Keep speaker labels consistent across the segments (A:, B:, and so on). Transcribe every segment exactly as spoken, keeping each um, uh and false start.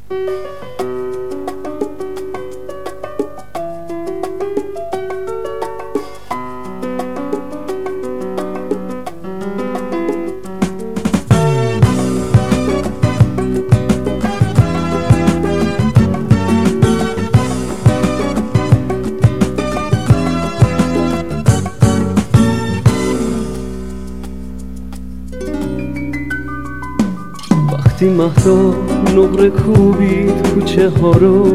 A: وقتی مهدا نقره کوبید کوچه ها رو،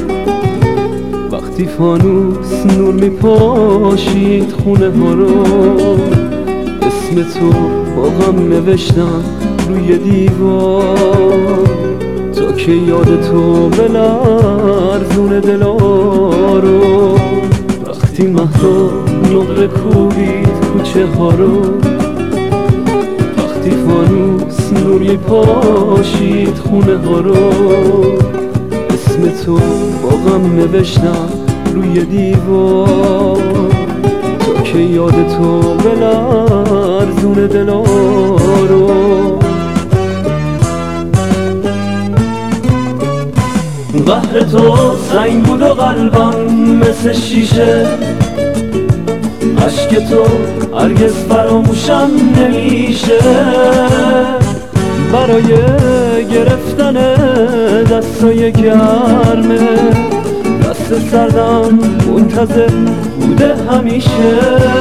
A: وقتی فانوس نور میپاشید خونه ها رو، اسم تو با غم نوشتم روی دیوار تا که یاد تو بلرزونه دلا رو. وقتی مهدا نقره کوبید کوچه ها رو، وقتی فانوس نور میپاشید خونه ها رو، اسم تو با غم نوشتم روی دیوار تا که یاد تو بلرزونه دلا رو. قهر تو سنگ بود و قلبم مثل شیشه، عشق تو هرگز فراموشم نمیشه. برای گرفتن دستای گرمه دست سردم منتظر بوده همیشه.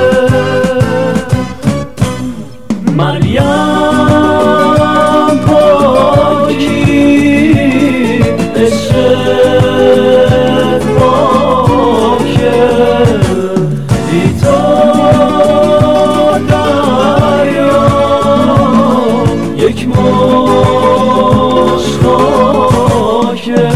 A: مریم پاکی عشقت پاکه، بی تو دریا یک مشت خاکه.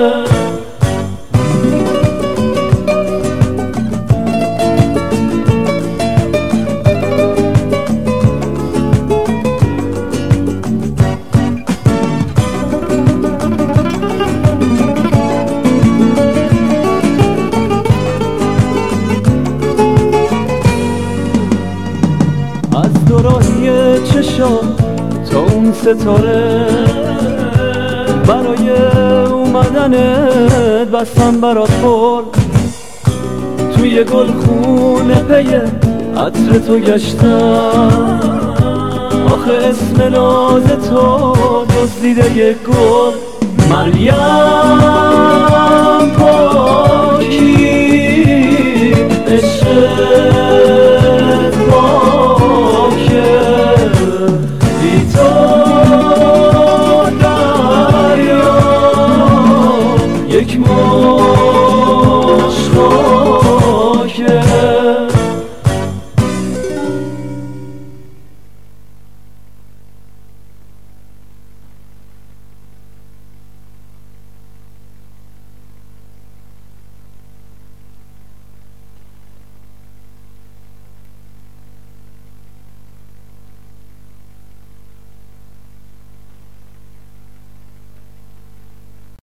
A: از دوراهی چشام تا اون ستاره، برای اومدنت بستم برات پر، توی گلخونه پی عطر تو گشتم. آخه اسم ناز تو دزدیده یک گل. مریم پاکی عشق